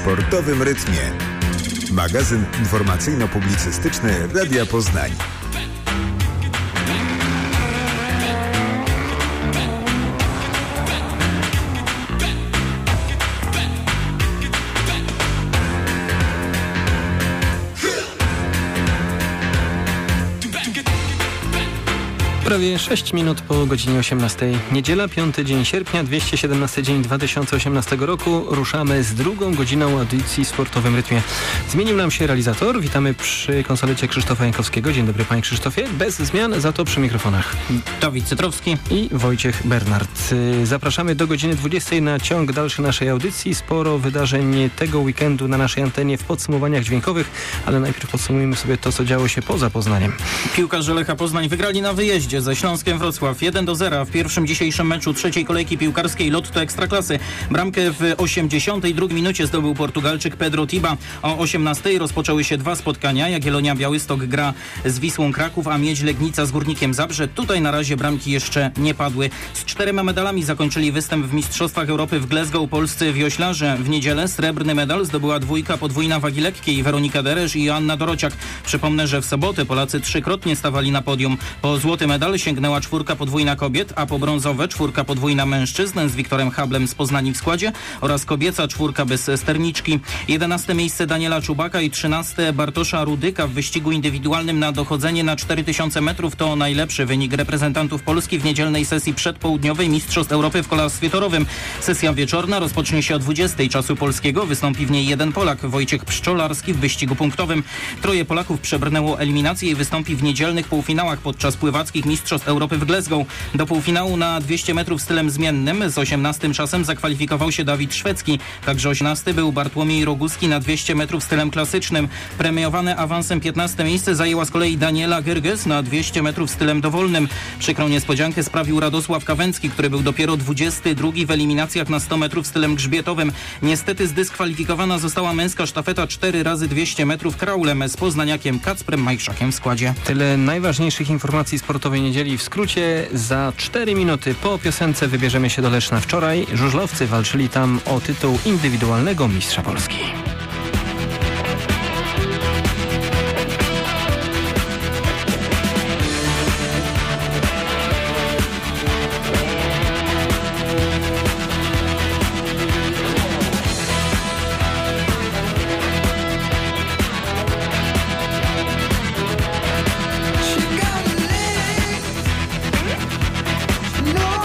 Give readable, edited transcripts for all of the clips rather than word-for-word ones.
sportowym rytmie. Magazyn informacyjno-publicystyczny Radia Poznań. Prawie 6 minut po godzinie 18. Niedziela, 5 dzień sierpnia, 217 dzień 2018 roku. Ruszamy z drugą godziną audycji w sportowym rytmie. Zmienił nam się realizator. Witamy przy konsolecie Krzysztofa Jankowskiego. Dzień dobry, panie Krzysztofie. Bez zmian, za to przy mikrofonach Dawid Cytrowski i Wojciech Bernard. Zapraszamy do godziny 20 na ciąg dalszy naszej audycji. Sporo wydarzeń tego weekendu na naszej antenie w podsumowaniach dźwiękowych, ale najpierw podsumujmy sobie to, co działo się poza Poznaniem. Piłkarze Lecha Poznań wygrali na wyjeździe ze Śląskiem Wrocław 1-0 w pierwszym dzisiejszym meczu trzeciej kolejki piłkarskiej Lotto Ekstraklasy. Bramkę w 82 minucie zdobył Portugalczyk Pedro Tiba. O 18 rozpoczęły się dwa spotkania. Jagiellonia Białystok gra z Wisłą Kraków, a Miedź Legnica z Górnikiem Zabrze. Tutaj na razie bramki jeszcze nie padły. Z 4 medalami zakończyli występ w Mistrzostwach Europy w Glasgow polscy wioślarze. W niedzielę srebrny medal zdobyła dwójka podwójna wagi lekkiej Weronika Deresz i Joanna Dorociak. Przypomnę, że w sobotę Polacy trzykrotnie stawali na podium. Po złoty medal sięgnęła czwórka podwójna kobiet, a po brązowe czwórka podwójna mężczyzn z Wiktorem Hablem z Poznani w składzie oraz kobieca czwórka bez sterniczki. 11 miejsce Daniela Czubaka i 13 Bartosza Rudyka w wyścigu indywidualnym na dochodzenie na 4000 metrów to najlepszy wynik reprezentantów Polski w niedzielnej sesji przedpołudniowej Mistrzostw Europy w kolarstwie torowym. Sesja wieczorna rozpocznie się o 20 czasu polskiego. Wystąpi w niej jeden Polak, Wojciech Pszczolarski w wyścigu punktowym. Troje Polaków przebrnęło eliminację i wystąpi w niedzielnych półfinałach podczas pływackich Mistrzostw Europy w Glasgow. Do półfinału na 200 metrów stylem zmiennym z 18 czasem zakwalifikował się Dawid Szwedzki. Także 18 był Bartłomiej Roguski na 200 metrów stylem klasycznym. Premiowane awansem 15 miejsce zajęła z kolei Daniela Gyrgys na 200 metrów stylem dowolnym. Przykrą niespodziankę sprawił Radosław Kawęcki, który był dopiero 22 w eliminacjach na 100 metrów stylem grzbietowym. Niestety zdyskwalifikowana została męska sztafeta 4x200 metrów kraulem z poznaniakiem Kacprem Majszakiem w składzie. Tyle najważniejszych informacji sportowej niedzieli w skrócie. Za 4 minuty po piosence wybierzemy się do Leszna. Wczoraj żużlowcy walczyli tam o tytuł indywidualnego mistrza Polski.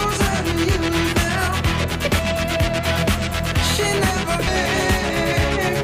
She never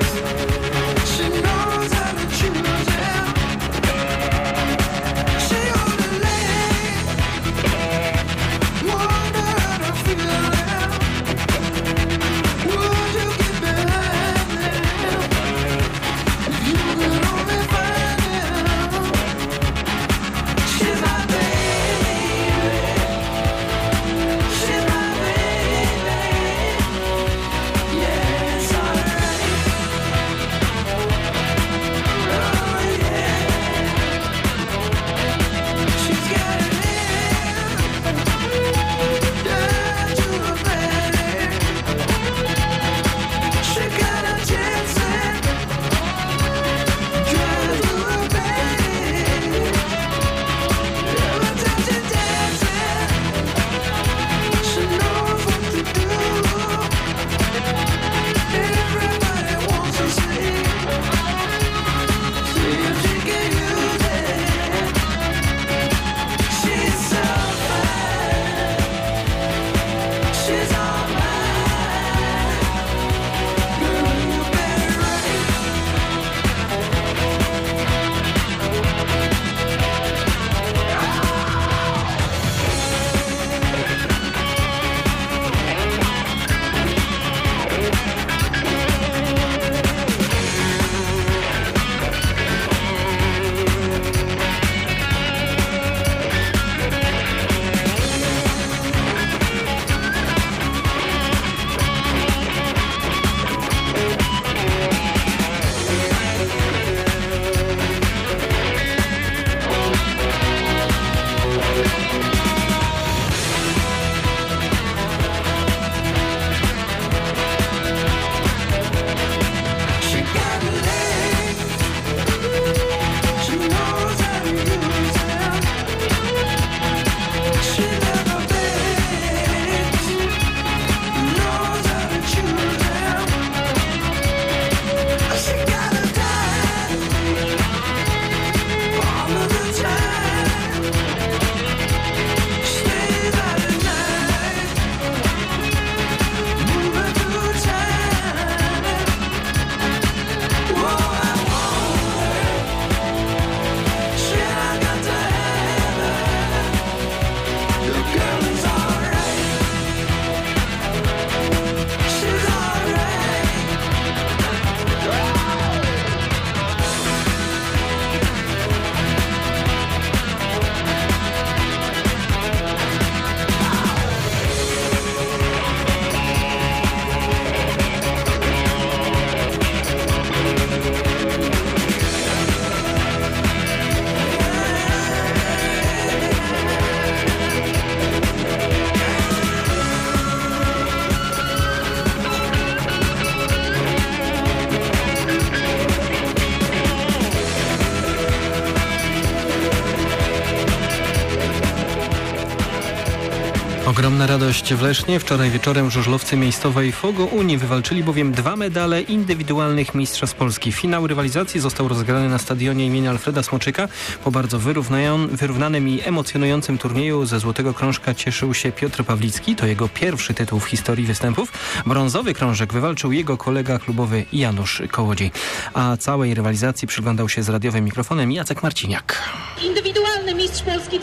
Ogromna radość w Lesznie. Wczoraj wieczorem żużlowcy miejscowej Fogo Unii wywalczyli bowiem 2 medale indywidualnych Mistrzostw Polski. Finał rywalizacji został rozgrany na stadionie imienia Alfreda Smoczyka. Po bardzo wyrównanym i emocjonującym turnieju ze złotego krążka cieszył się Piotr Pawlicki. To jego pierwszy tytuł w historii występów. Brązowy krążek wywalczył jego kolega klubowy Janusz Kołodziej. A całej rywalizacji przyglądał się z radiowym mikrofonem Jacek Marciniak. Indywidualny mistrz Polski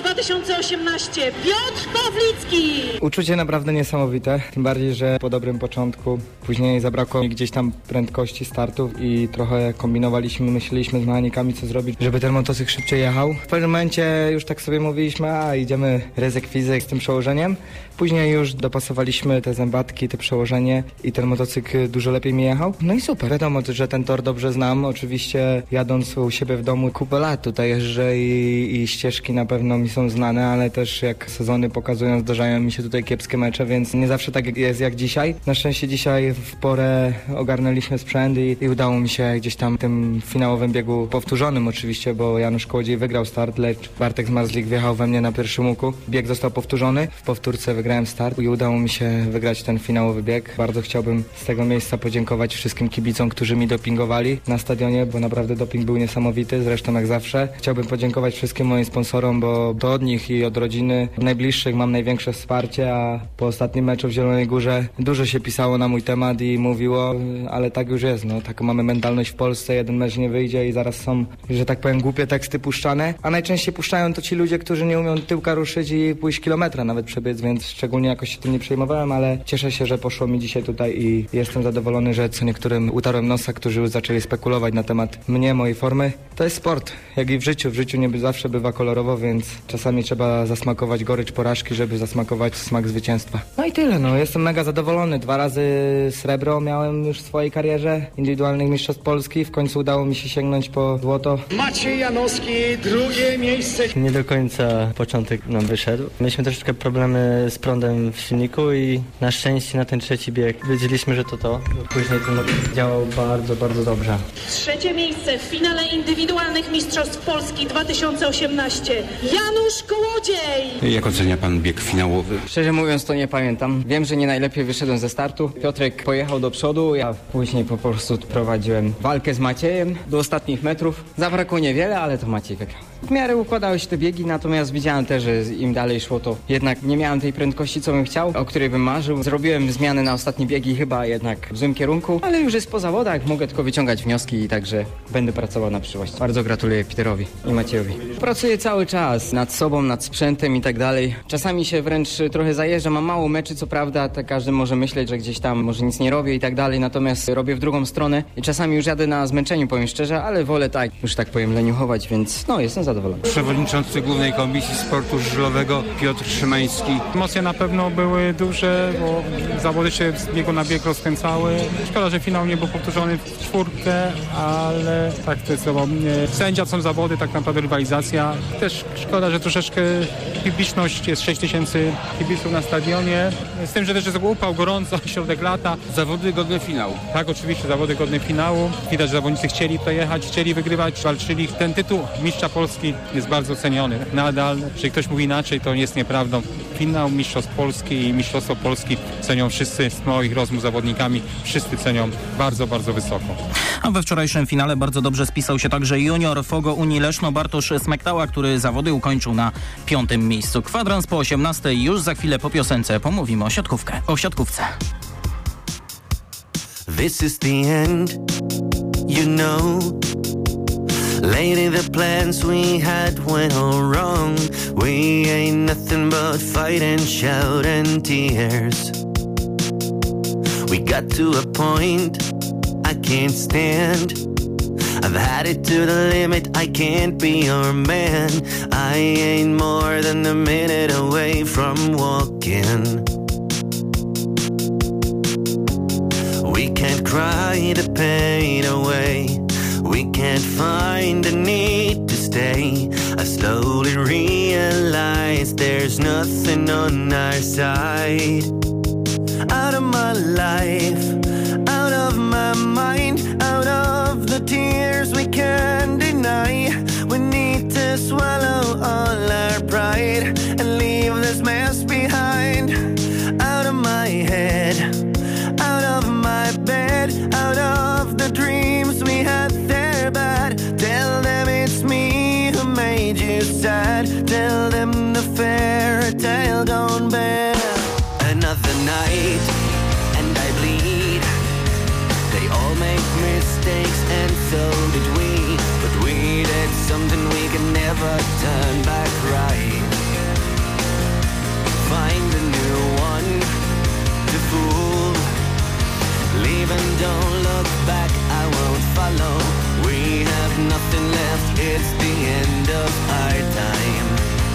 2018 Piotr Pawlicki. Uczucie naprawdę niesamowite, tym bardziej, że po dobrym początku później zabrakło mi gdzieś tam prędkości startów i trochę kombinowaliśmy, myśleliśmy z mechanikami co zrobić, żeby ten motocykl szybciej jechał. W pewnym momencie już tak sobie mówiliśmy, idziemy ryzyk fizyk z tym przełożeniem. Później już dopasowaliśmy te zębatki, te przełożenie i ten motocykl dużo lepiej mi jechał. No i super, wiadomo, że ten tor dobrze znam. Oczywiście jadąc u siebie w domu kupę lat tutaj jeżdżę i ścieżki na pewno mi są znane, ale też jak sezony pokazują, zdarzają mi się tutaj kiepskie mecze, więc nie zawsze tak jest jak dzisiaj. Na szczęście dzisiaj w porę ogarnęliśmy sprzęt i udało mi się gdzieś tam w tym finałowym biegu powtórzonym oczywiście, bo Janusz Kołodziej wygrał start, lecz Bartek Zmarzlik wjechał we mnie na pierwszym łuku. Bieg został powtórzony, w powtórce wygrałem start i udało mi się wygrać ten finałowy bieg. Bardzo chciałbym z tego miejsca podziękować wszystkim kibicom, którzy mi dopingowali na stadionie, bo naprawdę doping był niesamowity, zresztą jak zawsze. Chciałbym podziękować wszystkim moim sponsorom, bo to od nich i od rodziny najbliższych mam największe wsparcie, a po ostatnim meczu w Zielonej Górze dużo się pisało na mój temat i mówiło, ale tak już jest, no taką mamy mentalność w Polsce, jeden mecz nie wyjdzie i zaraz są, że tak powiem, głupie teksty puszczane, a najczęściej puszczają to ci ludzie, którzy nie umią tyłka ruszyć i pójść kilometra nawet przebiec, więc szczególnie jakoś się tym nie przejmowałem, ale cieszę się, że poszło mi dzisiaj tutaj i jestem zadowolony, że co niektórym utarłem nosa, którzy już zaczęli spekulować na temat mnie, mojej formy. To jest sport, jak i w życiu nie zawsze bywa kolorowo, więc czasami trzeba zasmakować gorycz porażki, żeby zasmakować smak zwycięstwa. No i tyle, no jestem mega zadowolony. 2 razy srebro miałem już w swojej karierze indywidualnych mistrzostw Polski. W końcu udało mi się sięgnąć po złoto. Maciej Janowski, 2. miejsce. Nie do końca początek nam wyszedł. Mieliśmy troszeczkę problemy z prądem w silniku i na szczęście na ten 3. bieg wiedzieliśmy, że to. Później ten działał bardzo, bardzo dobrze. 3. miejsce w finale indywidualnych mistrzostw Polski 2018 Janusz Kołodziej. Jak ocenia pan bieg finałowy? Szczerze mówiąc to nie pamiętam. Wiem, że nie najlepiej wyszedłem ze startu. Piotrek pojechał do przodu, ja później po prostu prowadziłem walkę z Maciejem do ostatnich metrów. Zabrakło niewiele, ale to Maciej wygrał. W miarę układały się te biegi, natomiast widziałem też, że im dalej szło, to jednak nie miałem tej prędkości, co bym chciał, o której bym marzył. Zrobiłem zmiany na ostatnie biegi chyba jednak w złym kierunku, ale już jest po zawodach, mogę tylko wyciągać wnioski i także będę pracował na przyszłość. Bardzo gratuluję Peterowi i Maciejowi. Pracuję cały czas nad sobą, nad sprzętem i tak dalej. Czasami się wręcz trochę zajeżdżam, mam mało meczy, co prawda, tak każdy może myśleć, że gdzieś tam może nic nie robię i tak dalej, natomiast robię w drugą stronę i czasami już jadę na zmęczeniu, powiem szczerze, ale wolę tak, już tak powiem, leniuchować, więc no, jestem zadowolony. Przewodniczący Głównej Komisji Sportu Żużlowego Piotr Szymański. Emocje na pewno były duże, bo zawody się z biegu na bieg rozkręcały. Szkoda, że finał nie był powtórzony w 4, ale tak zdecydował mnie. Sędzia, są zawody, tak naprawdę rywalizacja. Też szkoda, że troszeczkę publiczność, jest 6 000 kibiców na stadionie. Z tym, że też jest upał, gorąco, środek lata. Zawody godne finału. Tak, oczywiście, zawody godne finału. Widać, że zawodnicy chcieli tutaj jechać, chcieli wygrywać, walczyli. Ten tytuł mistrza Polski jest bardzo ceniony. Nadal, jeżeli ktoś mówi inaczej, to jest nieprawdą. Finał Mistrzostw Polski i Mistrzostwo Polski cenią wszyscy z moich rozmów z zawodnikami. Wszyscy cenią bardzo, bardzo wysoko. A we wczorajszym finale bardzo dobrze spisał się także junior Fogo Unii Leszno Bartosz Smektała, który zawody ukończył na 5. miejscu. Kwadrans po 18, już za chwilę po piosence pomówimy o siatkówce. This is the end, you know. Lately the plans we had went all wrong. We ain't nothing but fight and shout and tears. We got to a point I can't stand. I've had it to the limit, I can't be your man. I ain't more than a minute away from walking. We can't cry the pain away. We can't find the need to stay. I slowly realize there's nothing on our side. Out of my life, out of my mind, out of the tears we can't deny. We need to swallow all our pride and leave this mess behind. all make mistakes, and so did we. But we did something we could never turn back right. Find a new one to fool. Leave and don't look back, I won't follow. We have nothing left, it's the end of our time.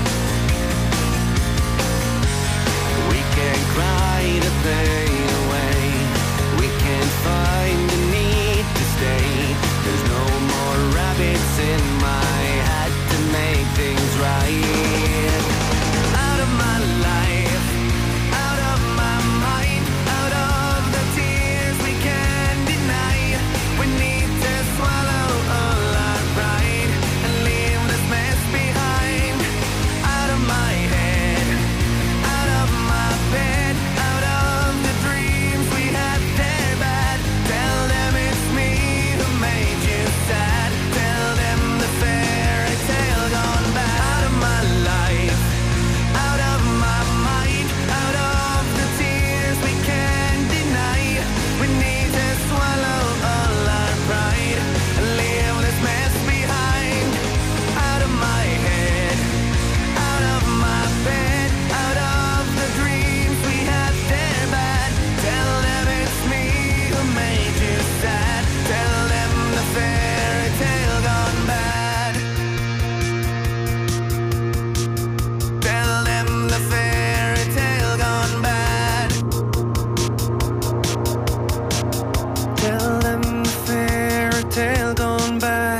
We can cry the pain away. We can find the need to stay. There's no more rabbits in my hat to make things right. Out of my life, out of my mind, out of the tears we can't deny. We need to swallow all our pride and leave this mess behind. Out of my head, out of my bed, out of the dreams we had, they're bad. Tell them it's me who made you sad. Tell them the fairy tale gone bad. Out of my life, out of my mind, out of the tears we can't deny. We need to swallow all our pride and leave this mess behind. Out of my head, out of my bed, out of the dreams we had, they're bad. Tell them it's me who made you sad. Tell them the fairy tale gone bad. Tell them the fairy tale gone bad. Tell them the fairy tale gone bad.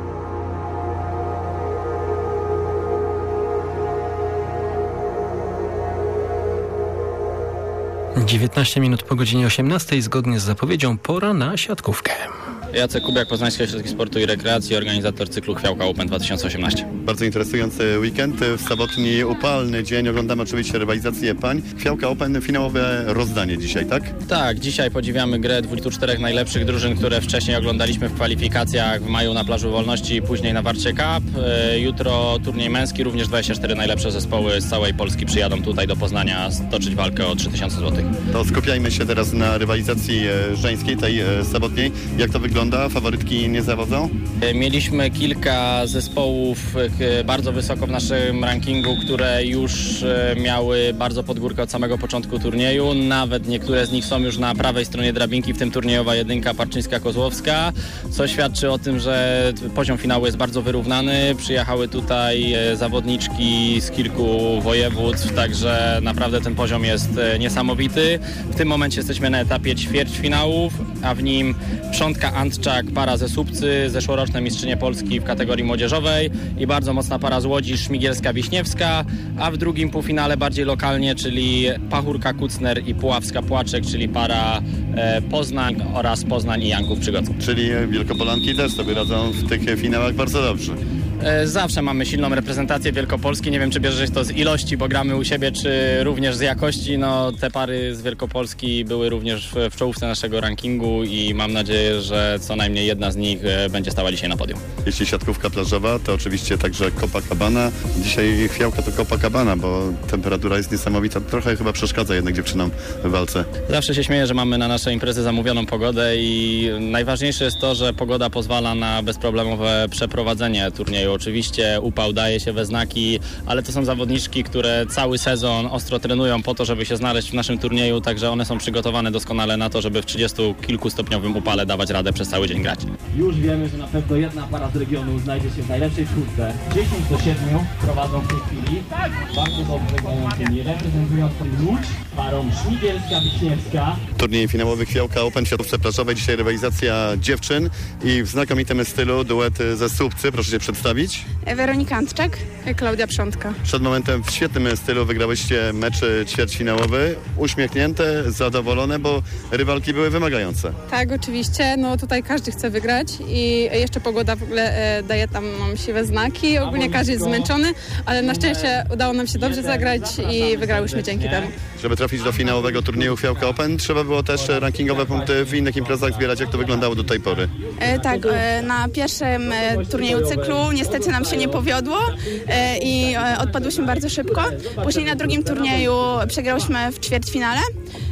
19 minut po godzinie 18, zgodnie z zapowiedzią pora na siatkówkę. Jacek Kubiak, Poznański Ośrodek Sportu i Rekreacji, organizator cyklu Chwiałka Open 2018. Bardzo interesujący weekend. W sobotni upalny dzień oglądamy oczywiście rywalizację pań. Chwiałka Open, finałowe rozdanie dzisiaj, tak? Tak, dzisiaj podziwiamy grę 24 najlepszych drużyn, które wcześniej oglądaliśmy w kwalifikacjach w maju na Plaży Wolności i później na Warcie Cup. Jutro turniej męski, również 24 najlepsze zespoły z całej Polski przyjadą tutaj do Poznania stoczyć walkę o 3000 zł. To skupiajmy się teraz na rywalizacji żeńskiej, tej sobotniej. Jak to wygląda? Faworytki nie zawodzą? Mieliśmy kilka zespołów bardzo wysoko w naszym rankingu, które już miały bardzo pod górkę od samego początku turnieju. Nawet niektóre z nich są już na prawej stronie drabinki, w tym turniejowa jedynka Parczyńska-Kozłowska, co świadczy o tym, że poziom finału jest bardzo wyrównany. Przyjechały tutaj zawodniczki z kilku województw, także naprawdę ten poziom jest niesamowity. W tym momencie jesteśmy na etapie ćwierćfinałów, a w nim Przątka Antczak, para ze Słupcy, zeszłoroczne mistrzynie Polski w kategorii młodzieżowej i bardzo mocna para z Łodzi, Szmigielska-Wiśniewska, a w drugim półfinale bardziej lokalnie, czyli Pachórka-Kucner i Puławska-Płaczek, czyli para Poznań oraz Poznań i Janków-Przygodzka. Czyli Wielkopolanki też sobie radzą w tych finałach bardzo dobrze. Zawsze mamy silną reprezentację Wielkopolski. Nie wiem, czy bierzesz to z ilości, bo gramy u siebie, czy również z jakości. No, te pary z Wielkopolski były również w czołówce naszego rankingu i mam nadzieję, że co najmniej jedna z nich będzie stała dzisiaj na podium. Jeśli siatkówka plażowa, to oczywiście także Copacabana. Dzisiaj Chwiałka to Copacabana, bo temperatura jest niesamowita. Trochę chyba przeszkadza jednak dziewczynom w walce. Zawsze się śmieję, że mamy na nasze imprezy zamówioną pogodę i najważniejsze jest to, że pogoda pozwala na bezproblemowe przeprowadzenie turnieju. Oczywiście upał daje się we znaki, ale to są zawodniczki, które cały sezon ostro trenują po to, żeby się znaleźć w naszym turnieju, także one są przygotowane doskonale na to, żeby w 30-kilkustopniowym upale dawać radę przez cały dzień grać. Już wiemy, że na pewno jedna para z regionu znajdzie się w najlepszej czwórce. 10-7 prowadzą w tej chwili. Bardzo dobrze grającymi, reprezentując Łódź, parą Szmigielska-Wiśniewska. Turniej finałowy Chwiałka Open w siatkówce plażowej. Dzisiaj rywalizacja dziewczyn i w znakomitym stylu duet ze Słupcy. Proszę się przedstawić. Weronika Antczak, Klaudia Przątka. Przed momentem w świetnym stylu wygrałyście mecz ćwierćfinałowy. Uśmiechnięte, zadowolone, bo rywalki były wymagające. Tak, oczywiście. No tutaj każdy chce wygrać i jeszcze pogoda w ogóle daje tam siwe znaki. Ogólnie każdy jest zmęczony, ale na szczęście udało nam się dobrze zagrać i wygrałyśmy dzięki temu. Żeby trafić do finałowego turnieju Chwiałka Open, trzeba było też rankingowe punkty w innych imprezach zbierać. Jak to wyglądało do tej pory? Tak, na pierwszym turnieju cyklu niestety nam się nie powiodło i odpadłyśmy bardzo szybko. Później na drugim turnieju przegrałyśmy w ćwierćfinale.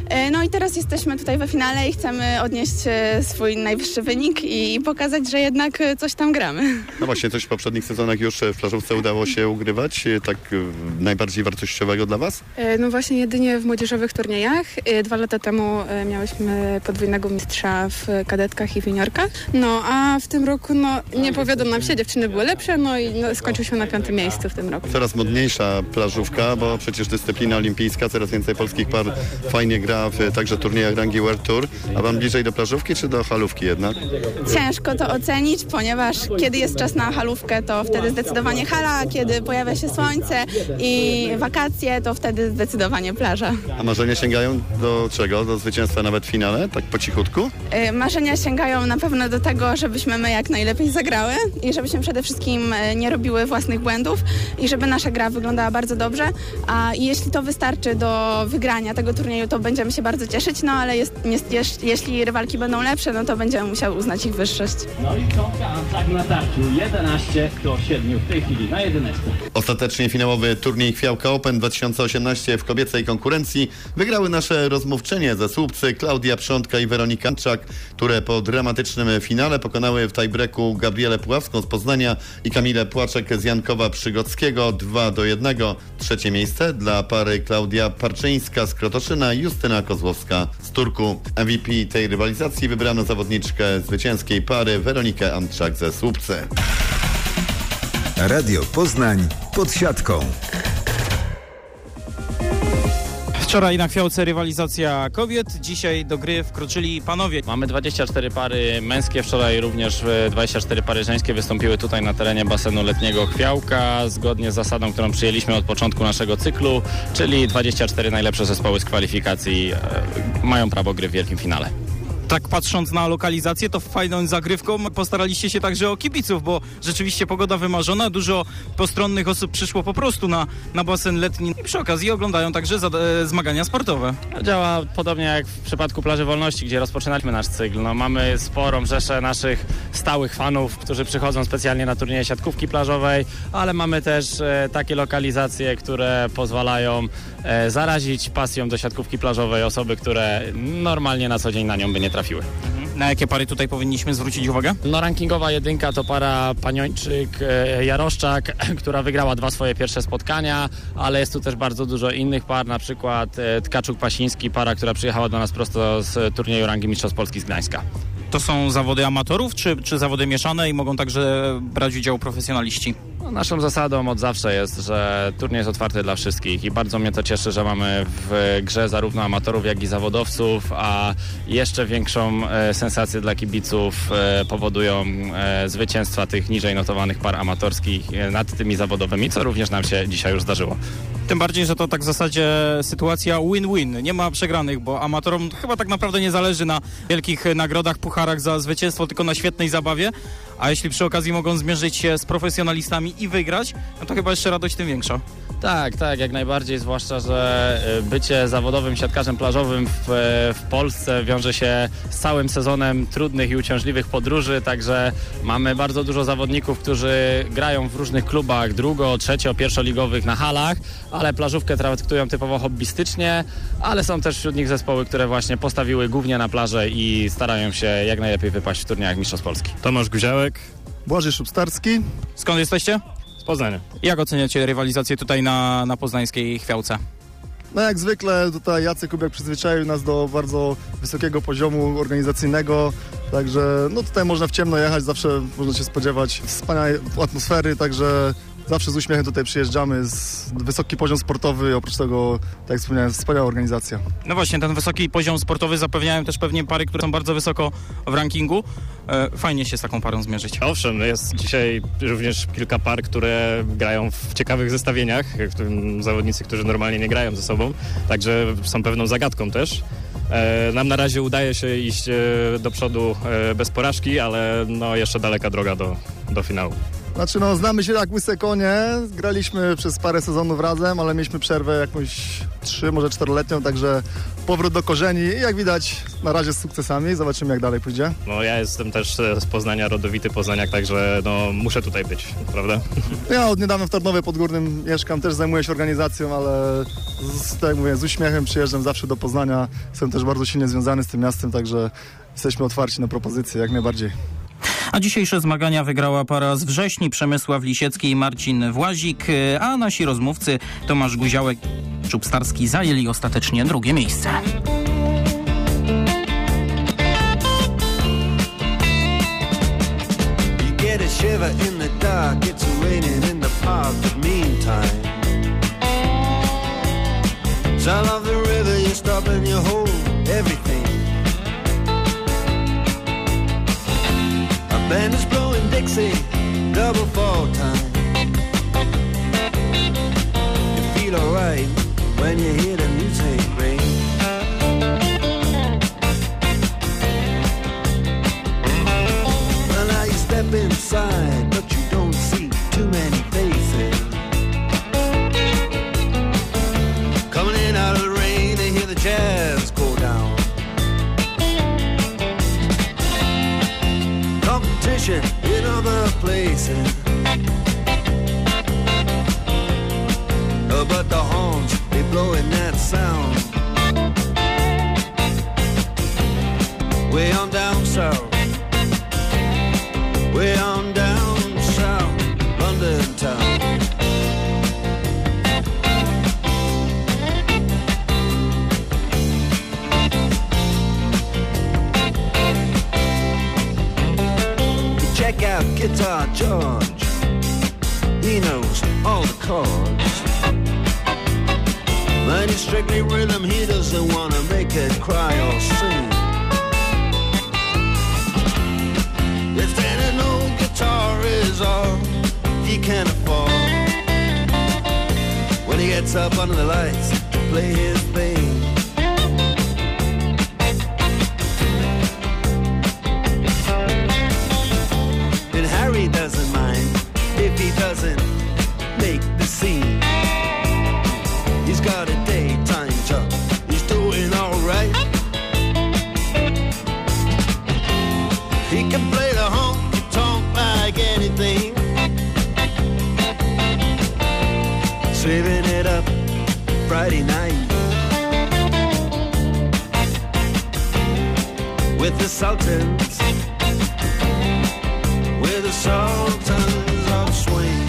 No i teraz jesteśmy tutaj we finale i chcemy odnieść swój najwyższy wynik i pokazać, że jednak coś tam gramy. No właśnie, coś w poprzednich sezonach już w plażówce udało się ugrywać, tak najbardziej wartościowego dla Was? No właśnie jedynie w młodzieżowych turniejach. 2 lata temu miałyśmy podwójnego mistrza w kadetkach i w juniorkach. No a w tym roku nie powiodą nam się, dziewczyny były lepsze, i skończył się na 5. miejscu w tym roku. Coraz modniejsza plażówka, bo przecież dyscyplina olimpijska, coraz więcej polskich par fajnie gra w także turniejach rangi World Tour. A Wam bliżej do plażówki czy do halówki jednak? Ciężko to ocenić, ponieważ kiedy jest czas na halówkę, to wtedy zdecydowanie hala, a kiedy pojawia się słońce i wakacje, to wtedy zdecydowanie plaża. A marzenia sięgają do czego? Do zwycięstwa nawet w finale? Tak po cichutku? Marzenia sięgają na pewno do tego, żebyśmy my jak najlepiej zagrały i żebyśmy przede wszystkim nie robiły własnych błędów i żeby nasza gra wyglądała bardzo dobrze, a jeśli to wystarczy do wygrania tego turnieju, to będziemy się bardzo cieszyć, ale jeśli rywalki będą lepsze, to będziemy musiały uznać ich wyższość. No i piątka Anczak na tarciu, 11-7 w tej chwili na 11. Ostatecznie finałowy turniej Chwiałka Open 2018 w kobiecej konkurencji wygrały nasze rozmówczynie ze Słupcy Klaudia Przątka i Weronika Anczak, które po dramatycznym finale pokonały w tiebreaku Gabrielę Puławską z Poznania i Kamilę Płaczek z Jankowa Przygodzkiego 2-1. Trzecie miejsce dla pary Klaudia Parczyńska z Krotoszyna i Justyna Kozłowska z Turku. MVP tej rywalizacji wybrano zawodniczkę zwycięskiej pary Weronikę Anczak ze Słupcy. Radio Poznań pod siatką. Wczoraj na Chwiałce rywalizacja kobiet, dzisiaj do gry wkroczyli panowie. Mamy 24 pary męskie, wczoraj również 24 pary żeńskie wystąpiły tutaj na terenie basenu letniego Chwiałka, zgodnie z zasadą, którą przyjęliśmy od początku naszego cyklu, czyli 24 najlepsze zespoły z kwalifikacji mają prawo gry w wielkim finale. Tak patrząc na lokalizację, to fajną zagrywką postaraliście się także o kibiców, bo rzeczywiście pogoda wymarzona, dużo postronnych osób przyszło po prostu na basen letni i przy okazji oglądają także zmagania sportowe. Działa podobnie jak w przypadku Plaży Wolności, gdzie rozpoczynaliśmy nasz cykl. Mamy sporą rzeszę naszych stałych fanów, którzy przychodzą specjalnie na turnieje siatkówki plażowej, ale mamy też takie lokalizacje, które pozwalają zarazić pasją do siatkówki plażowej osoby, które normalnie na co dzień na nią by nie trafiły. Na jakie pary tutaj powinniśmy zwrócić uwagę? Rankingowa jedynka to para Paniończyk-Jaroszczak, która wygrała 2 swoje pierwsze spotkania, ale jest tu też bardzo dużo innych par, na przykład Tkaczuk-Pasiński, para, która przyjechała do nas prosto z turnieju rangi Mistrzostw Polski z Gdańska. To są zawody amatorów, czy zawody mieszane i mogą także brać udział profesjonaliści? Naszą zasadą od zawsze jest, że turniej jest otwarty dla wszystkich i bardzo mnie to cieszy, że mamy w grze zarówno amatorów, jak i zawodowców, a jeszcze większą sensację dla kibiców powodują zwycięstwa tych niżej notowanych par amatorskich nad tymi zawodowymi, co również nam się dzisiaj już zdarzyło. Tym bardziej, że to tak w zasadzie sytuacja win-win. Nie ma przegranych, bo amatorom chyba tak naprawdę nie zależy na wielkich nagrodach, pucharach za zwycięstwo, tylko na świetnej zabawie. A jeśli przy okazji mogą zmierzyć się z profesjonalistami i wygrać, to chyba jeszcze radość tym większa. Tak, jak najbardziej, zwłaszcza, że bycie zawodowym siatkarzem plażowym w Polsce wiąże się z całym sezonem trudnych i uciążliwych podróży, także mamy bardzo dużo zawodników, którzy grają w różnych klubach drugo-, trzecio-, pierwszoligowych na halach, ale plażówkę traktują typowo hobbystycznie, ale są też wśród nich zespoły, które właśnie postawiły głównie na plażę i starają się jak najlepiej wypaść w turniejach Mistrzostw Polski. Tomasz Guziałek, Błażej Szubstarski. Skąd jesteście? Z Poznania. Jak oceniacie rywalizację tutaj na poznańskiej Chwiałce? No jak zwykle tutaj Jacek Kubiak przyzwyczaił nas do bardzo wysokiego poziomu organizacyjnego, także tutaj można w ciemno jechać, zawsze można się spodziewać wspaniałej atmosfery, także zawsze z uśmiechem tutaj przyjeżdżamy, wysoki poziom sportowy, oprócz tego, tak jak wspomniałem, wspaniała organizacja. No właśnie, ten wysoki poziom sportowy zapewniają też pewnie pary, które są bardzo wysoko w rankingu. Fajnie się z taką parą zmierzyć. Owszem, jest dzisiaj również kilka par, które grają w ciekawych zestawieniach, w tym zawodnicy, którzy normalnie nie grają ze sobą, także są pewną zagadką też. Nam na razie udaje się iść do przodu bez porażki, ale jeszcze daleka droga do finału. Znaczy znamy się jak łyse konie, graliśmy przez parę sezonów razem, ale mieliśmy przerwę jakąś 3, może 4-letnią, także powrót do korzeni i jak widać na razie z sukcesami, zobaczymy jak dalej pójdzie. No ja jestem też z Poznania, rodowity Poznaniak, także muszę tutaj być, prawda? Ja od niedawna w Tarnowie Podgórnym mieszkam, też zajmuję się organizacją, ale tak jak mówię, z uśmiechem przyjeżdżam zawsze do Poznania, jestem też bardzo silnie związany z tym miastem, także jesteśmy otwarci na propozycje, jak najbardziej. A dzisiejsze zmagania wygrała para z Wrześni, Przemysław Lisiecki i Marcin Włazik, a nasi rozmówcy Tomasz Guziałek i Czubstarski zajęli ostatecznie drugie miejsce. Band is blowing Dixie, double fall time. You feel alright when you hear the music ring. Well, now you step inside, but you don't see too many faces. Coming in out of the rain, they hear the jazz go down. In other places, but the horns, they blowing that sound. Way on down south, way on down south, London town. Check out Guitar George, he knows all the chords. But it's strictly rhythm, he doesn't wanna make it cry or sing. If then an old guitar is all he can afford, when he gets up under the lights to play his thing. Harry doesn't mind if he doesn't make the scene. He's got a daytime job, he's doing alright. He can play the honky-tonk like anything, saving it up Friday night with the Sultans. We're the Sultans of Swing.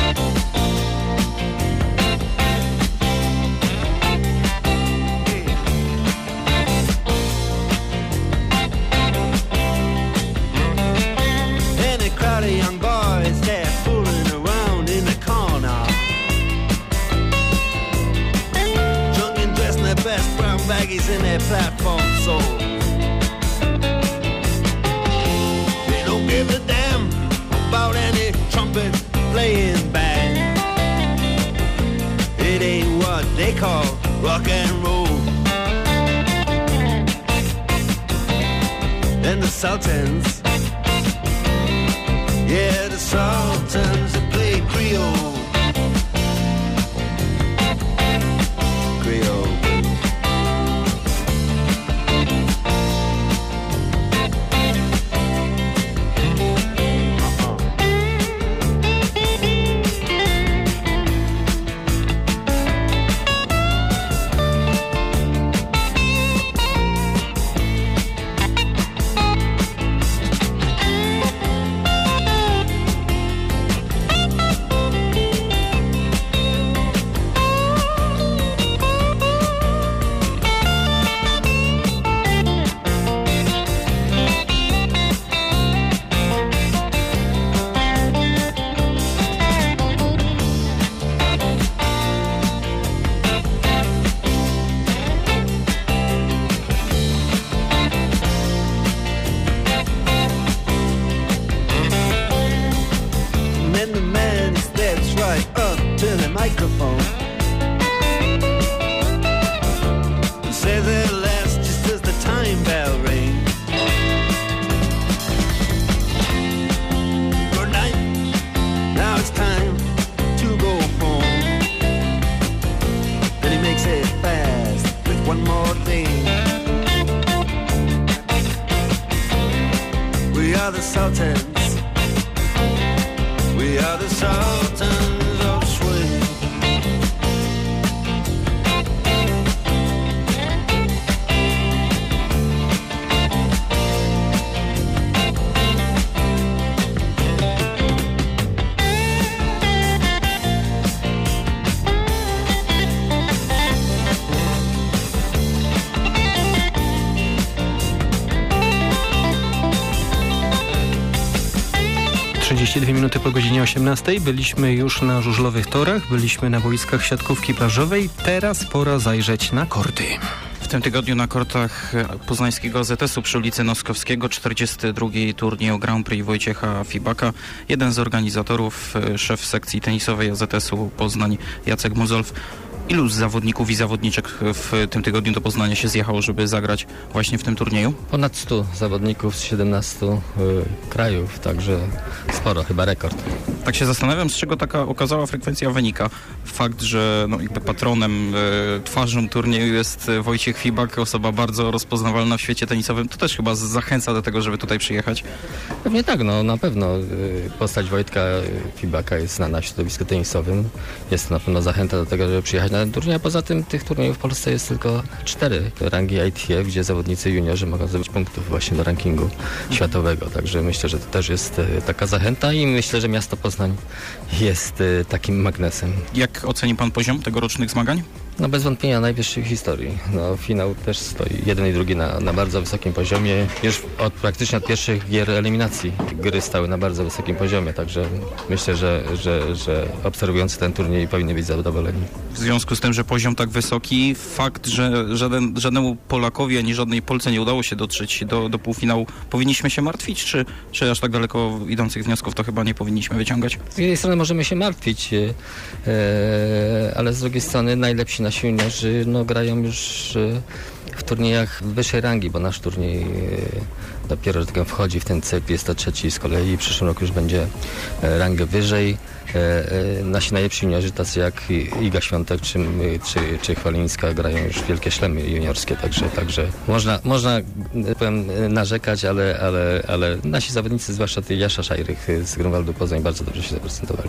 And a crowd of young boys, they're fooling around in the corner, drunk and dressed in their best brown baggies in their platform soles. They don't give a damn about any trumpet playing band. It ain't what they call rock and roll. And the Sultans, yeah, the Sultans that play Creole. Creole. We are the Sultans. We are the Sultans of Swing. Minuty po godzinie 18. Byliśmy już na żużlowych torach, byliśmy na boiskach siatkówki plażowej. Teraz pora zajrzeć na korty. W tym tygodniu na kortach poznańskiego AZS-u przy ulicy Noskowskiego 42. turniej Grand Prix Wojciecha Fibaka. Jeden z organizatorów, szef sekcji tenisowej AZS-u Poznań Jacek Muzolf. Ilu z zawodników i zawodniczek w tym tygodniu do Poznania się zjechało, żeby zagrać właśnie w tym turnieju? Ponad 100 zawodników z 17 krajów, także sporo, chyba rekord. Tak się zastanawiam, z czego taka okazała frekwencja wynika. Fakt, że jakby patronem, twarzą turnieju jest Wojciech Fibak, osoba bardzo rozpoznawalna w świecie tenisowym, to też chyba zachęca do tego, żeby tutaj przyjechać? Pewnie tak, no na pewno. Postać Wojtka Fibaka jest znana w środowisku tenisowym. Jest to na pewno zachęta do tego, żeby przyjechać na ten turniej, a poza tym tych turniejów w Polsce jest tylko 4 rangi ITF, gdzie zawodnicy juniorzy mogą zdobyć punktów właśnie do rankingu światowego. Także myślę, że to też jest taka zachęta i myślę, że miasto Poznań jest takim magnesem. Jak oceni pan poziom tegorocznych zmagań? No bez wątpienia najwyższy w historii. No, finał też stoi jeden i drugi na bardzo wysokim poziomie. Już praktycznie od pierwszych gier eliminacji gry stały na bardzo wysokim poziomie, także myślę, że obserwujący ten turniej powinni być zadowoleni. W związku z tym, że poziom tak wysoki, fakt, że żadnemu Polakowi ani żadnej Polce nie udało się dotrzeć do półfinału, powinniśmy się martwić, czy aż tak daleko idących wniosków to chyba nie powinniśmy wyciągać? Z jednej strony możemy się martwić, ale z drugiej strony najlepsi nasi juniorzy grają już w turniejach wyższej rangi, bo nasz turniej dopiero że tak wchodzi w ten cykl, jest to trzeci z kolei, w przyszłym roku już będzie rangę wyżej. Nasi najlepsi juniorzy, tacy jak Iga Świątek czy Chwalińska, grają już wielkie szlemy juniorskie, także można powiem, narzekać, ale nasi zawodnicy, zwłaszcza Jasza Szajrych z Grunwaldu Poznań, bardzo dobrze się zaprezentowali.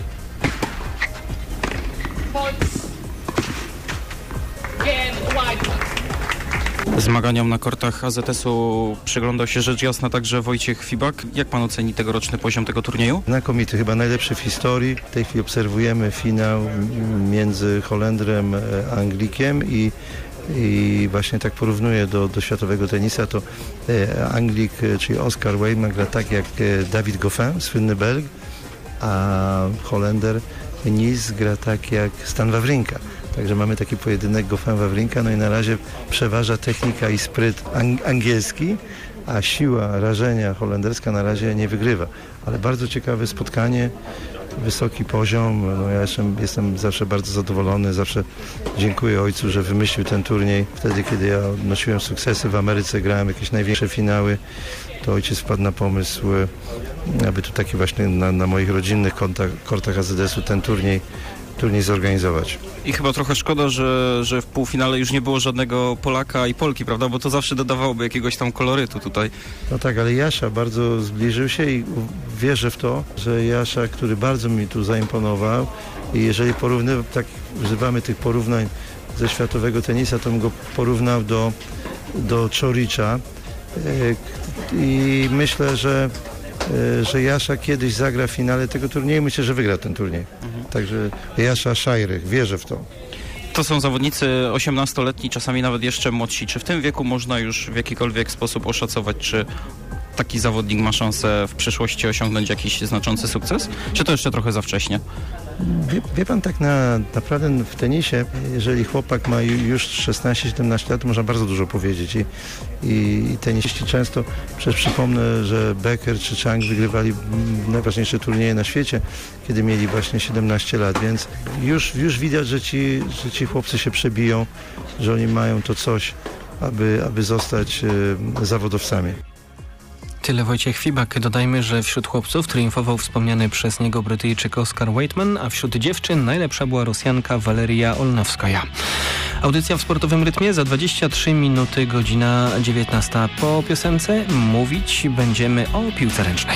Zmaganiom na kortach AZS-u przyglądał się rzecz jasna także Wojciech Fibak. Jak pan oceni tegoroczny poziom tego turnieju? Znakomity, chyba najlepszy w historii. W tej chwili obserwujemy finał między Holendrem a Anglikiem i właśnie tak porównuję do światowego tenisa, to Anglik, czyli Oscar Weidman gra tak jak David Goffin, słynny Belg, a Holender Nis gra tak jak Stan Wawrinka. Także mamy taki pojedynek Goffin-Wawrinka, no i na razie przeważa technika i spryt angielski, a siła rażenia holenderska na razie nie wygrywa. Ale bardzo ciekawe spotkanie, wysoki poziom, no ja jestem zawsze bardzo zadowolony, zawsze dziękuję ojcu, że wymyślił ten turniej. Wtedy, kiedy ja odnosiłem sukcesy w Ameryce, grałem jakieś największe finały, to ojciec wpadł na pomysł, aby tu taki właśnie na moich rodzinnych kortach AZS-u ten turniej zorganizować. I chyba trochę szkoda, że w półfinale już nie było żadnego Polaka i Polki, prawda? Bo to zawsze dodawałoby jakiegoś tam kolorytu tutaj. No tak, ale Jasza bardzo zbliżył się i wierzę w to, że Jasza, który bardzo mi tu zaimponował i jeżeli używamy tych porównań ze światowego tenisa, to bym go porównał do Czoricza i myślę, że Jasza kiedyś zagra w finale tego turnieju. Myślę, że wygra ten turniej. Także Jasza Szajrych, wierzę w to. To są zawodnicy 18-letni, czasami nawet jeszcze młodsi. Czy w tym wieku można już w jakikolwiek sposób oszacować, czy taki zawodnik ma szansę w przyszłości osiągnąć jakiś znaczący sukces? Czy to jeszcze trochę za wcześnie? Wie pan, tak naprawdę w tenisie, jeżeli chłopak ma już 16-17 lat, to można bardzo dużo powiedzieć i tenisiści często, przecież przypomnę, że Becker czy Chang wygrywali najważniejsze turnieje na świecie, kiedy mieli właśnie 17 lat, więc już widać, że ci chłopcy się przebiją, że oni mają to coś, aby zostać zawodowcami. Tyle Wojciech Fibak. Dodajmy, że wśród chłopców triumfował wspomniany przez niego Brytyjczyk Oscar Weidman, a wśród dziewczyn najlepsza była Rosjanka Waleria Olnowskaja. Audycja w sportowym rytmie za 23 minuty, godzina 19. Po piosence mówić będziemy o piłce ręcznej.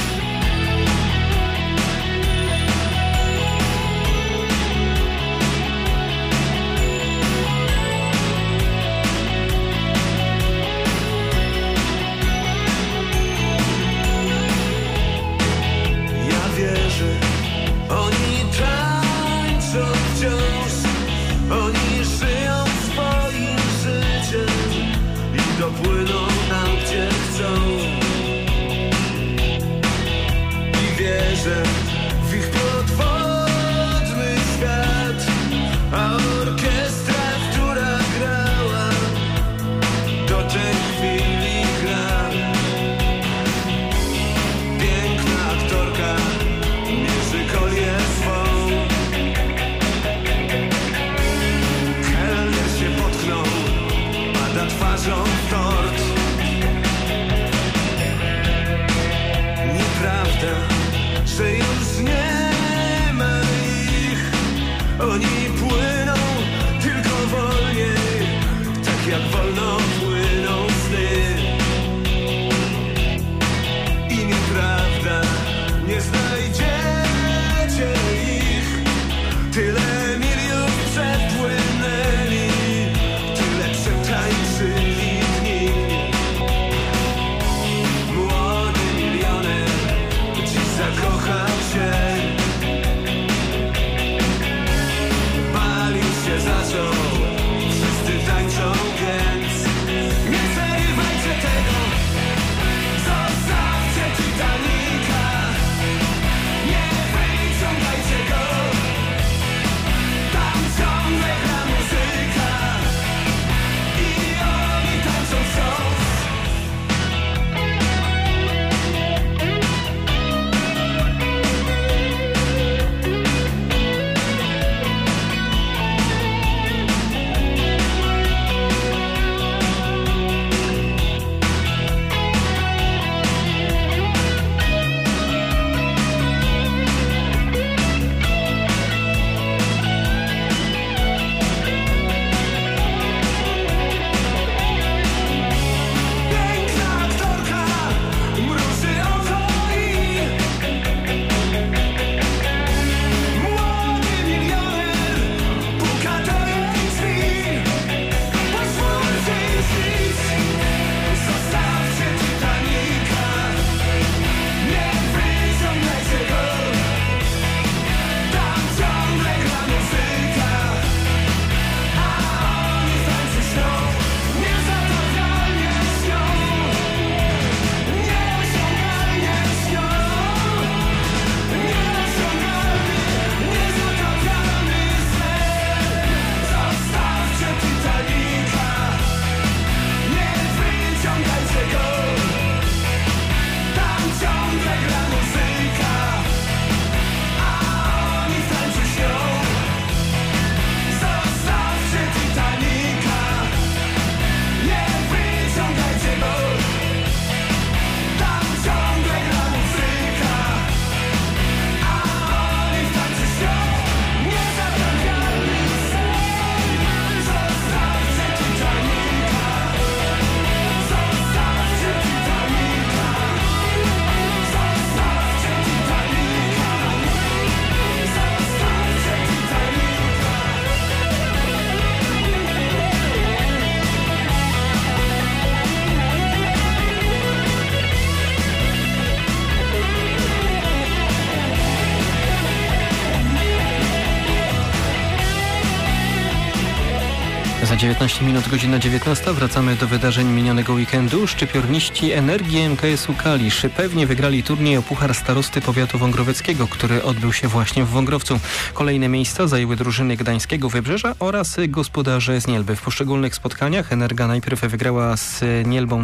Za 19 minut, godzina 19. Wracamy do wydarzeń minionego weekendu. Szczypiorniści Energii MKS-u Kalisz pewnie wygrali turniej o Puchar Starosty Powiatu Wągrowieckiego, który odbył się właśnie w Wągrowcu. Kolejne miejsca zajęły drużyny Gdańskiego Wybrzeża oraz gospodarze z Nielby. W poszczególnych spotkaniach Energa najpierw wygrała z Nielbą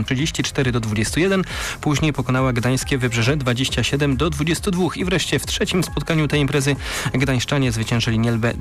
34-21, później pokonała Gdańskie Wybrzeże 27-22 i wreszcie w trzecim spotkaniu tej imprezy gdańszczanie zwyciężyli Nielbę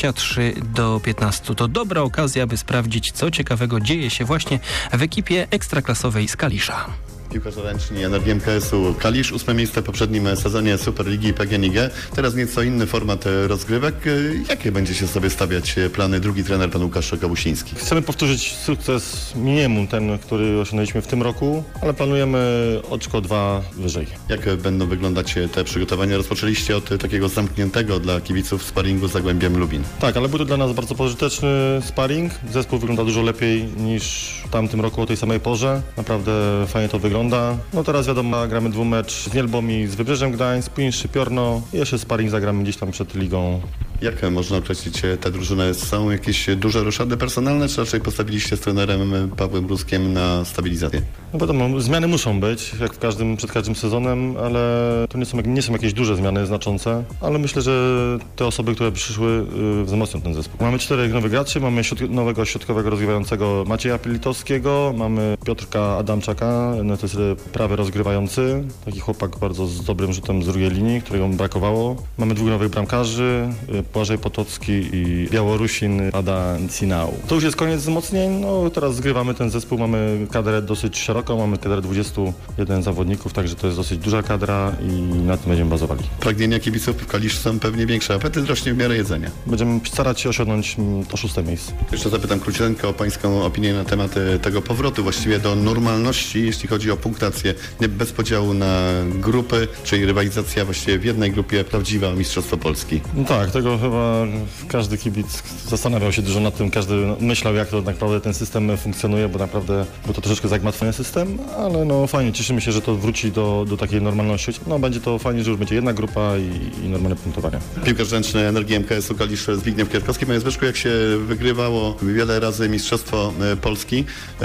23-15. To dobra okazja, by sprawdzić, co ciekawego dzieje się właśnie w ekipie ekstraklasowej z Kalisza. Piłkarze ręczni Energii MKS-u Kalisz, 8. miejsce w poprzednim sezonie Superligi PGNiG. Teraz nieco inny format rozgrywek. Jakie będziecie sobie stawiać plany? Drugi trener, pan Łukasz Kałusiński. Chcemy powtórzyć sukces minimum ten, który osiągnęliśmy w tym roku, ale planujemy oczko 2 wyżej. Jak będą wyglądać te przygotowania? Rozpoczęliście od takiego zamkniętego dla kibiców sparingu z Zagłębiem Lubin. Tak, ale był to dla nas bardzo pożyteczny sparing. Zespół wygląda dużo lepiej niż w tamtym roku o tej samej porze. Naprawdę fajnie to wygląda. No teraz wiadomo, gramy dwumecz z Wielbą i z Wybrzeżem Gdańsk, później Szczypiorno i jeszcze sparing zagramy gdzieś tam przed ligą. Jak można określić tę drużynę? Są jakieś duże roszady personalne, czy raczej postawiliście z trenerem Pawłem Bruskiem na stabilizację? No wiadomo, zmiany muszą być, jak przed każdym sezonem, ale to nie są jakieś duże zmiany znaczące, ale myślę, że te osoby, które przyszły, wzmocnią ten zespół. Mamy 4 nowych graczy, mamy nowego środkowego rozgrywającego Macieja Pilitowskiego, mamy Piotrka Adamczaka, no to jest prawy rozgrywający, taki chłopak bardzo z dobrym rzutem z drugiej linii, którego brakowało. Mamy 2 nowych bramkarzy, Błażej Potocki i Białorusin Ada Cinał. To już jest koniec wzmocnień, no teraz zgrywamy ten zespół, mamy kadrę dosyć szeroką, mamy kadrę 21 zawodników, także to jest dosyć duża kadra i na tym będziemy bazowali. Pragnienia kibiców w Kaliszu są pewnie większe, apetyt rośnie w miarę jedzenia. Będziemy starać się osiągnąć to 6. miejsce. Jeszcze zapytam króciutko o pańską opinię na temat tego powrotu właściwie do normalności, jeśli chodzi o punktację, nie bez podziału na grupy, czyli rywalizacja właściwie w jednej grupie prawdziwa o Mistrzostwo Polski. No tak, tego chyba każdy kibic zastanawiał się dużo nad tym, każdy myślał, jak to naprawdę ten system funkcjonuje, bo naprawdę był to troszeczkę zagmatwany system, ale no fajnie, cieszymy się, że to wróci do takiej normalności. No będzie to fajnie, że już będzie jedna grupa i normalne punktowanie. Piłkarz ręczny Energii MKS-u Kalisz Zbigniew Kwiatkowski. Panie Zbyszku, jak się wygrywało wiele razy Mistrzostwo Polski,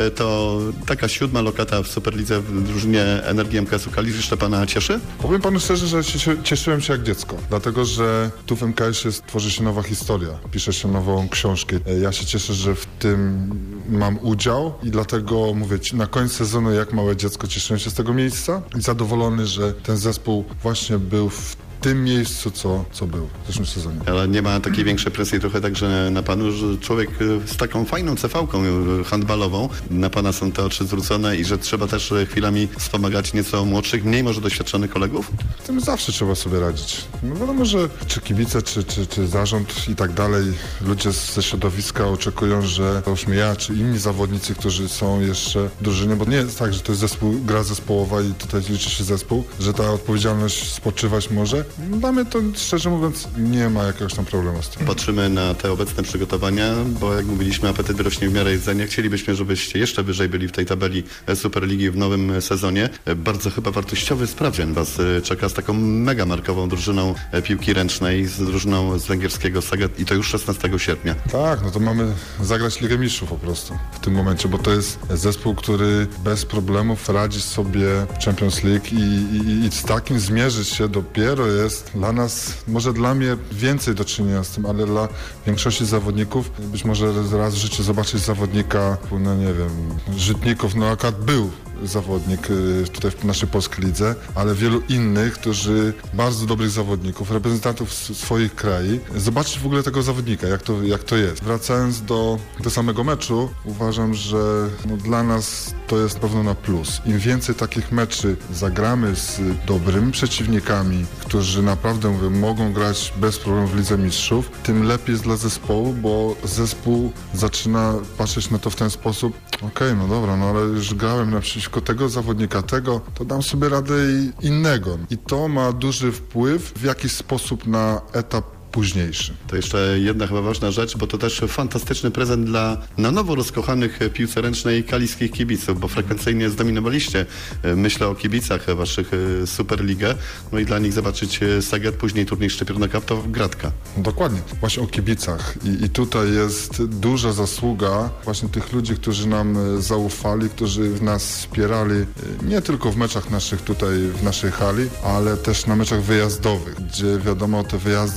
to taka 7. lokata w Superlidze w drużynie Energii MKS-u Kalisz jeszcze pana cieszy? Powiem panu szczerze, że cieszyłem się jak dziecko, dlatego że tu w MKS-ie tworzy się nowa historia, pisze się nową książkę. Ja się cieszę, że w tym mam udział i dlatego mówię ci, na koniec sezonu jak małe dziecko cieszyłem się z tego miejsca i zadowolony, że ten zespół właśnie był w tym miejscu, co był w zeszłym sezonie. Ale nie ma takiej większej presji trochę także na panu, że człowiek z taką fajną CV-ką handbalową, na pana są te oczy zwrócone i że trzeba też chwilami wspomagać nieco młodszych, mniej może doświadczonych kolegów? Z tym zawsze trzeba sobie radzić. No wiadomo, że czy kibice, czy zarząd i tak dalej, ludzie ze środowiska oczekują, że załóżmy ja, czy inni zawodnicy, którzy są jeszcze w drużynie, bo nie jest tak, że to jest gra zespołowa i tutaj liczy się zespół, że ta odpowiedzialność spoczywać może. Dla mnie to, szczerze mówiąc, nie ma jakiegoś tam problemu z tym. Patrzymy na te obecne przygotowania, bo jak mówiliśmy, apetyt rośnie w miarę jedzenia. Chcielibyśmy, żebyście jeszcze wyżej byli w tej tabeli Superligi w nowym sezonie. Bardzo chyba wartościowy sprawdzian was czeka z taką mega markową drużyną piłki ręcznej, z drużyną z węgierskiego Saget i to już 16 sierpnia. Tak, no to mamy zagrać Ligę Mistrzów po prostu w tym momencie, bo to jest zespół, który bez problemów radzi sobie w Champions League i z takim zmierzyć się dopiero jest dla nas, może dla mnie więcej do czynienia z tym, ale dla większości zawodników, być może raz w życiu zobaczyć zawodnika, no nie wiem, Żytników, no akurat był zawodnik tutaj w naszej polskiej lidze, ale wielu innych, którzy bardzo dobrych zawodników, reprezentantów swoich krajów, zobaczyć w ogóle tego zawodnika, jak to jest. Wracając do samego meczu, uważam, że no, dla nas to jest pewno na plus. Im więcej takich meczy zagramy z dobrymi przeciwnikami, którzy naprawdę mogą grać bez problemu w Lidze Mistrzów, tym lepiej jest dla zespołu, bo zespół zaczyna patrzeć na to w ten sposób, okej, no dobra, no ale już grałem naprzeciwko tego zawodnika, to dam sobie radę i innego. I to ma duży wpływ w jakiś sposób na etap późniejszy. To jeszcze jedna chyba ważna rzecz, bo to też fantastyczny prezent dla na nowo rozkochanych piłce ręcznej kaliskich kibiców, bo frekwencyjnie zdominowaliście, myślę o kibicach waszych Superligę, no i dla nich zobaczyć Saget, później turniej Szczypiorna Cup, to gratka. Dokładnie, właśnie o kibicach i tutaj jest duża zasługa właśnie tych ludzi, którzy nam zaufali, którzy w nas wspierali, nie tylko w meczach naszych tutaj w naszej hali, ale też na meczach wyjazdowych, gdzie wiadomo, te wyjazdy łączą się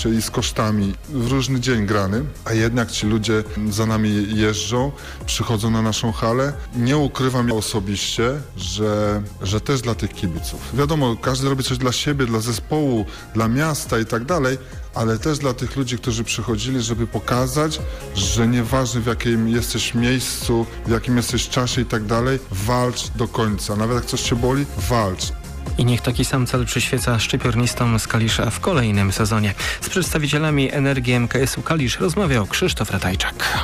i z kosztami w różny dzień grany, a jednak ci ludzie za nami jeżdżą, przychodzą na naszą halę. Nie ukrywam osobiście, że też dla tych kibiców. Wiadomo, każdy robi coś dla siebie, dla zespołu, dla miasta i tak dalej, ale też dla tych ludzi, którzy przychodzili, żeby pokazać, że nieważne w jakim jesteś miejscu, w jakim jesteś czasie i tak dalej, walcz do końca. Nawet jak coś cię boli, walcz. I niech taki sam cel przyświeca szczypiornistom z Kalisza w kolejnym sezonie. Z przedstawicielami Energii MKS-u Kalisz rozmawiał Krzysztof Ratajczak.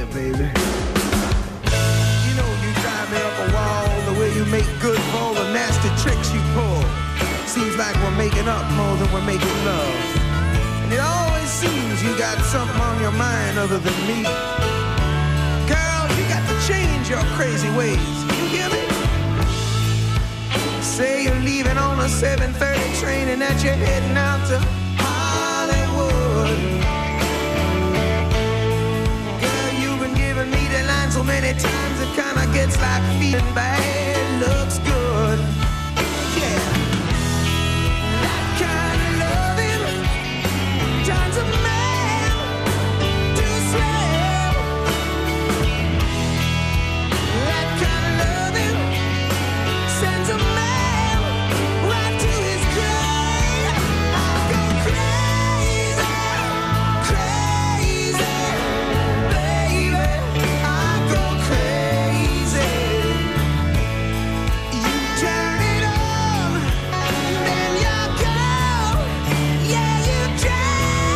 And it always seems you got something on your mind other than me. Girl, you got to change your crazy ways. You hear me? Say you're leaving on a 7:30 train and that you're heading out to Hollywood. Girl, you've been giving me the line so many times it kinda gets like feeling bad. Looks good. Yeah. Turns a man to a slave. That kind of loving sends a man right to his grave. I go crazy, crazy, baby. I go crazy. You turn it on, then you go. Yeah, you drive.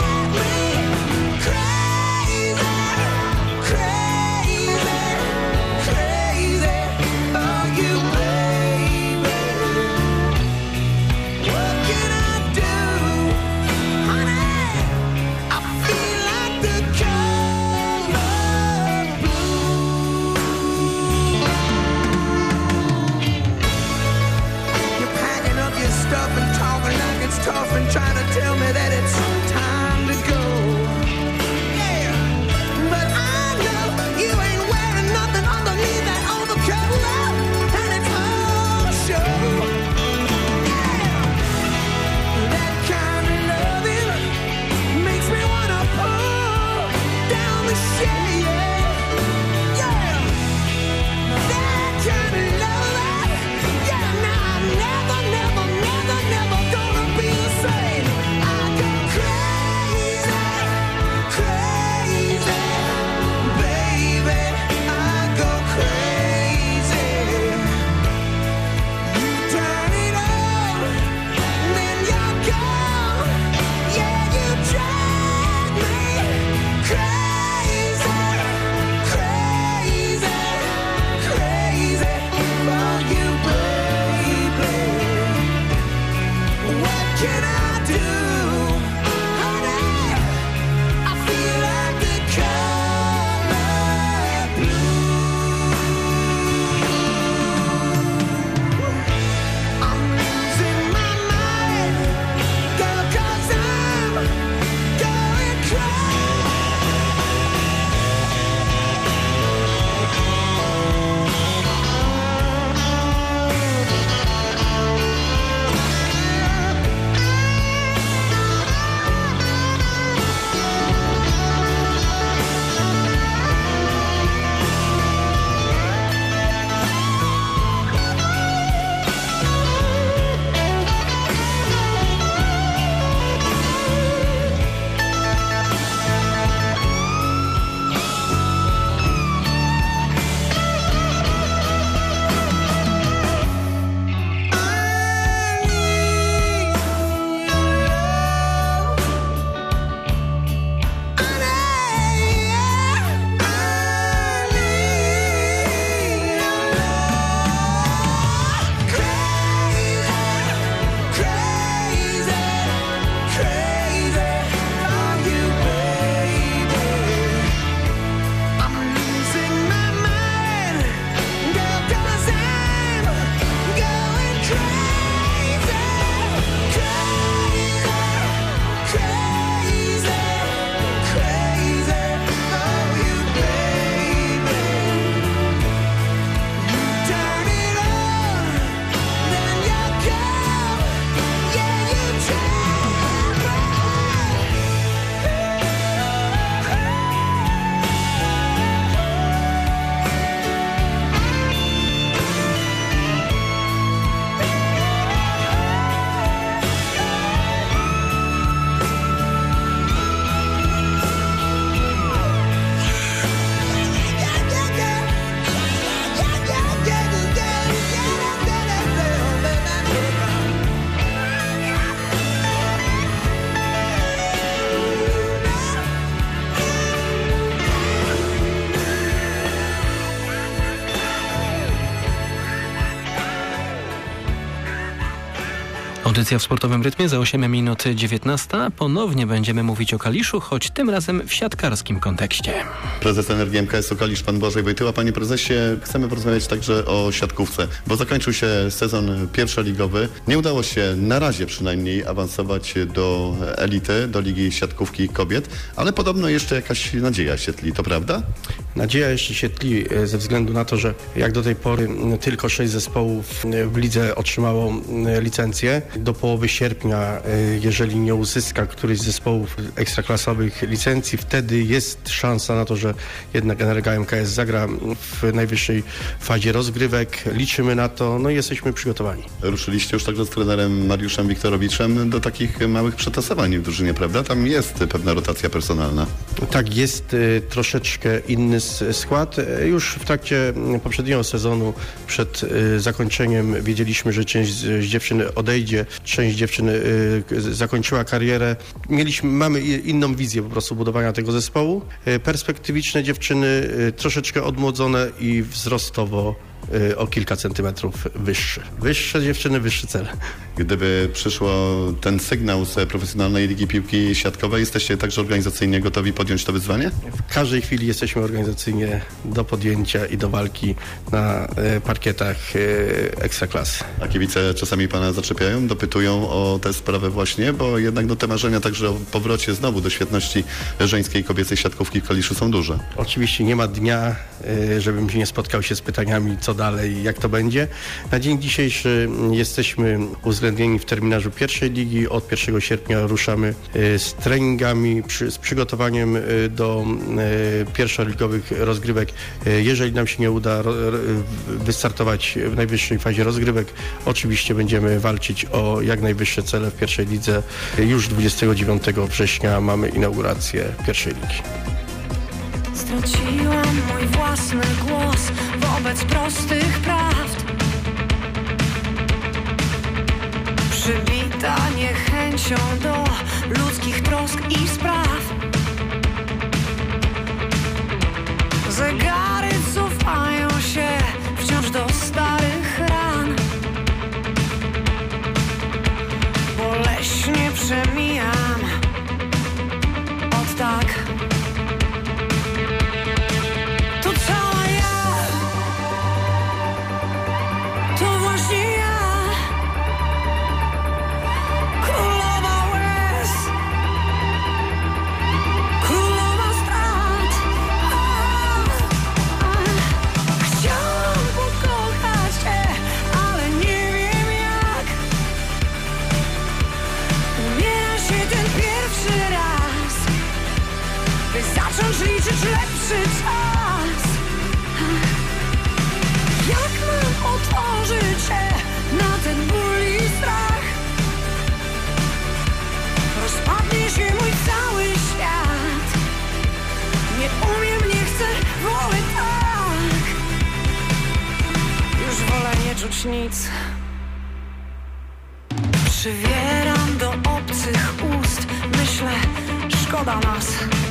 Tough and trying to tell me that it's time to go. Yeah, but I know you ain't wearing nothing underneath that overcoat, and it's all show. Yeah, that kind of loving makes me wanna pull down the shade. Yeah, that kind of loving. Yeah, now I'm never gonna be the same. I go crazy, crazy, baby. I go crazy. You turn it on, then you're gone. Yeah, you drive me crazy, crazy, crazy for you, baby. What can I do, honey? I feel like the color blue. I'm losing my mind, girl, 'cause I'm going crazy. Audycja w sportowym rytmie za 8 minut 19. Ponownie będziemy mówić o Kaliszu, choć tym razem w siatkarskim kontekście. Prezes Energii MKS-u Kalisz, pan Błażej Wojtyła. Panie prezesie, chcemy porozmawiać także o siatkówce, bo zakończył się sezon pierwszoligowy. Nie udało się na razie przynajmniej awansować do elity, do Ligi Siatkówki Kobiet, ale podobno jeszcze jakaś nadzieja się tli, to prawda? Nadzieja jeszcze się tli ze względu na to, że jak do tej pory tylko 6 zespołów w lidze otrzymało licencję. Do połowy sierpnia, jeżeli nie uzyska któryś z zespołów ekstraklasowych licencji, wtedy jest szansa na to, że jednak Energa MKS zagra w najwyższej fazie rozgrywek. Liczymy na to, no i jesteśmy przygotowani. Ruszyliście już także z trenerem Mariuszem Wiktorowiczem do takich małych przetasowań w drużynie, prawda? Tam jest pewna rotacja personalna. Tak, jest troszeczkę inny skład. Już w trakcie poprzedniego sezonu, przed zakończeniem, wiedzieliśmy, że część z dziewczyn odejdzie, część dziewczyn zakończyła karierę. Mamy inną wizję po prostu budowania tego zespołu. Perspektywiczne dziewczyny, troszeczkę odmłodzone i wzrostowo o kilka centymetrów wyższe. Wyższe dziewczyny, wyższy cel. Gdyby przyszło ten sygnał z profesjonalnej ligi piłki siatkowej, jesteście także organizacyjnie gotowi podjąć to wyzwanie? W każdej chwili jesteśmy organizacyjnie do podjęcia i do walki na parkietach ekstraklasy. A kibice czasami pana zaczepiają, dopytują o tę sprawę właśnie, bo jednak te marzenia także o powrocie znowu do świetności żeńskiej, kobiecej siatkówki w Kaliszu są duże. Oczywiście nie ma dnia, żebym nie spotkał się z pytaniami, co dalej, jak to będzie. Na dzień dzisiejszy jesteśmy uwzględnieni w terminarzu pierwszej ligi. Od 1 sierpnia ruszamy z treningami, z przygotowaniem do pierwszoligowych rozgrywek. Jeżeli nam się nie uda wystartować w najwyższej fazie rozgrywek, oczywiście będziemy walczyć o jak najwyższe cele w pierwszej lidze. Już 29 września mamy inaugurację pierwszej ligi. Straciłam mój własny głos wobec prostych prawd. Przybita niechęcią do ludzkich trosk i spraw. Zegary cofają się wciąż do starych ran. Boleśnie przemijam od tak. Liczyć lepszy czas. Jak mam otworzyć się na ten ból i strach? Rozpadnie się mój cały świat. Nie umiem, nie chcę, wolę tak. Już wolę nie czuć nic. Przywieram do obcych ust. Myślę, szkoda nas.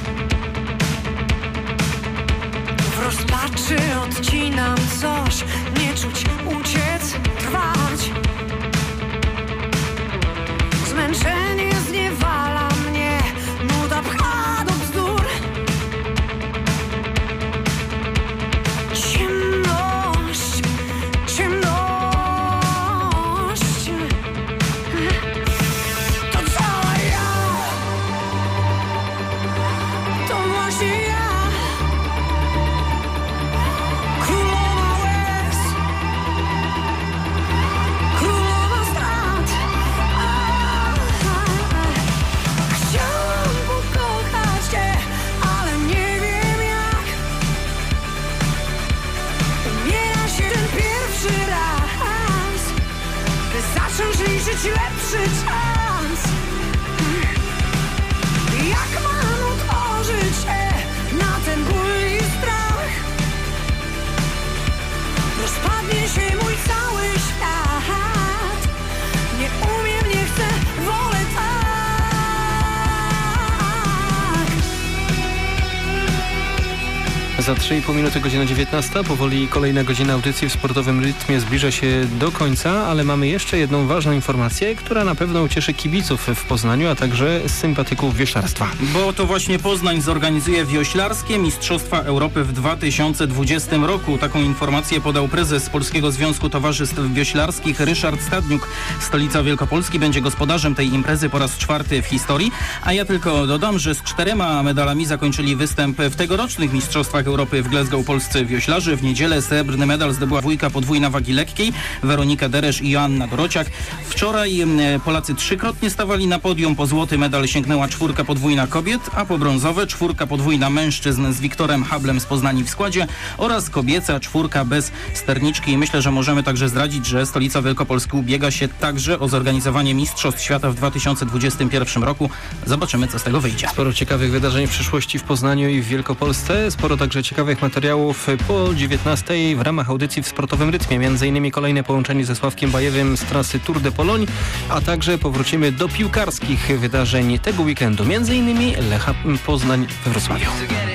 W rozpaczy odcinam coś, nie czuć, uciec, trwać. Zmęczenie zniewala mnie, nuda pcha do bzdur. Ciemność, ciemność. To cała ja. To właśnie ja. Liczyć lepszy czas. Jak mam otworzyć się na ten ból i strach? Rozpadnie się mój cały świat. Nie umiem, nie chcę, wolę tak. Za 3,5 minuty godzina 19. Powoli kolejna godzina audycji w sportowym rytmie zbliża się do końca, ale mamy jeszcze jedną ważną informację, która na pewno ucieszy kibiców w Poznaniu, a także sympatyków wioślarstwa. Bo to właśnie Poznań zorganizuje wioślarskie Mistrzostwa Europy w 2020 roku. Taką informację podał prezes Polskiego Związku Towarzystw Wioślarskich Ryszard Stadniuk. Stolica Wielkopolski będzie gospodarzem tej imprezy po raz 4 w historii, a ja tylko dodam, że z 4 medalami zakończyli występ w tegorocznych Mistrzostwach Europy w Glasgow polscy wioślarze. W niedzielę srebrny medal zdobyła dwójka podwójna wagi lekkiej, Weronika Deresz i Joanna Dorociak. Wczoraj Polacy 3-krotnie stawali na podium. Po złoty medal sięgnęła 4 podwójna kobiet, a po brązowe 4 podwójna mężczyzn z Wiktorem Hablem z Poznani w składzie oraz kobieca 4 bez sterniczki. I myślę, że możemy także zdradzić, że Stolica Wielkopolski ubiega się także o zorganizowanie Mistrzostw Świata w 2021 roku. Zobaczymy, co z tego wyjdzie. Sporo ciekawych wydarzeń w przyszłości w Poznaniu i w Wielkopolsce. Sporo także ciekawych materiałów po 19 w ramach audycji w sportowym rytmie. Między innymi kolejne połączenie ze Sławkiem Bajewem z trasy Tour de Pologne, a także powrócimy do piłkarskich wydarzeń tego weekendu. Między innymi Lecha Poznań we Wrocławiu.